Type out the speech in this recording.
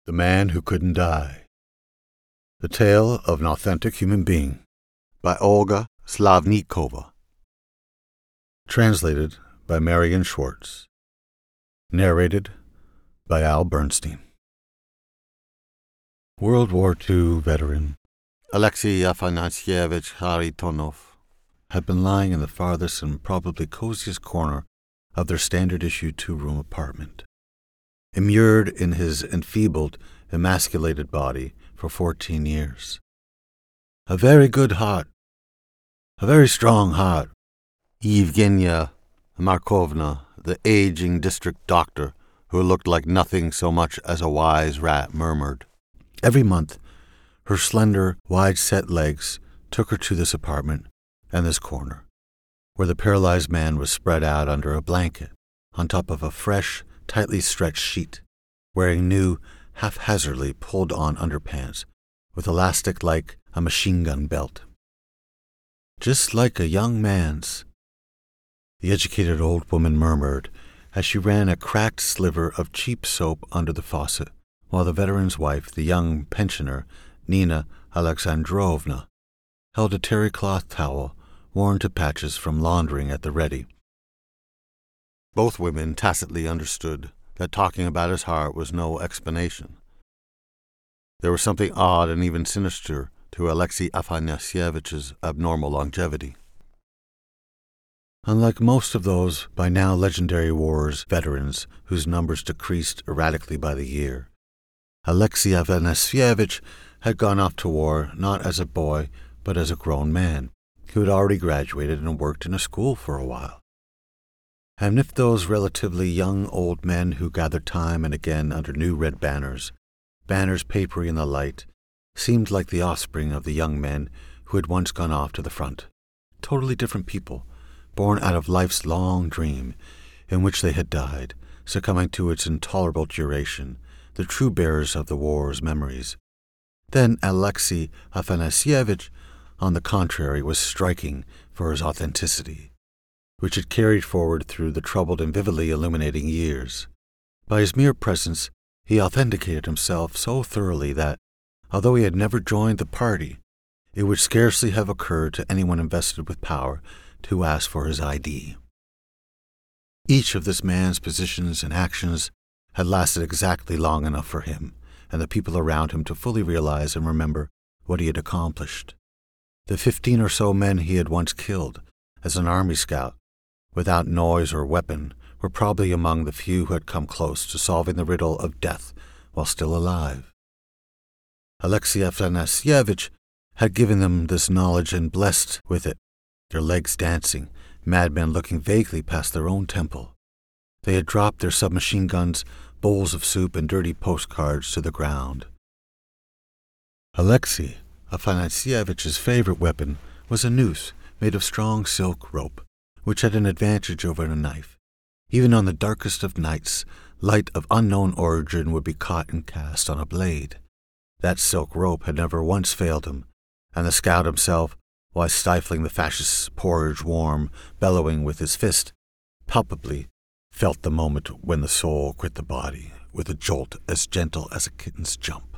The Man Who Couldn't Die. The Tale of an Authentic Human Being by Olga Slavnikova. Translated by Marian Schwartz. Narrated by Al Bernstein. World War II veteran Alexei Afanasyevich Kharitonov had been lying in the farthest and probably coziest corner of their standard-issue two-room apartment, immured in his enfeebled, emasculated body for 14 years. A very good heart, a very strong heart, Yevgenia Markovna, the aging district doctor, who looked like nothing so much as a wise rat, murmured. Every month, her slender, wide-set legs took her to this apartment and this corner, where the paralyzed man was spread out under a blanket, on top of a fresh, tightly stretched sheet, wearing new, haphazardly pulled-on underpants with elastic like a machine-gun belt. Just like a young man's, the educated old woman murmured as she ran a cracked sliver of cheap soap under the faucet, while the veteran's wife, the young pensioner, Nina Alexandrovna, held a terry cloth towel worn to patches from laundering at the ready. Both women tacitly understood that talking about his heart was no explanation. There was something odd and even sinister to Alexei Afanasyevich's abnormal longevity. Unlike most of those by now legendary wars veterans whose numbers decreased erratically by the year, Alexei Afanasyevich had gone off to war not as a boy but as a grown man who had already graduated and worked in a school for a while. And if those relatively young old men who gathered time and again under new red banners papery in the light, seemed like the offspring of the young men who had once gone off to the front, totally different people, born out of life's long dream, in which they had died, succumbing to its intolerable duration, the true bearers of the war's memories. Then Alexei Afanasyevich, on the contrary, was striking for his authenticity, which had carried forward through the troubled and vividly illuminating years. By his mere presence, he authenticated himself so thoroughly that, although he had never joined the party, it would scarcely have occurred to anyone invested with power to ask for his ID. Each of this man's positions and actions had lasted exactly long enough for him and the people around him to fully realize and remember what he had accomplished. The 15 or so men he had once killed as an army scout, without noise or weapon, were probably among the few who had come close to solving the riddle of death while still alive. Alexei Afanasyevich had given them this knowledge and blessed with it, their legs dancing, madmen looking vaguely past their own temple. They had dropped their submachine guns, bowls of soup, and dirty postcards to the ground. Alexei Afanasyevich's favorite weapon was a noose made of strong silk rope, which had an advantage over a knife. Even on the darkest of nights, light of unknown origin would be caught and cast on a blade. That silk rope had never once failed him, and the scout himself, while stifling the fascist's porridge warm, bellowing with his fist, palpably felt the moment when the soul quit the body with a jolt as gentle as a kitten's jump.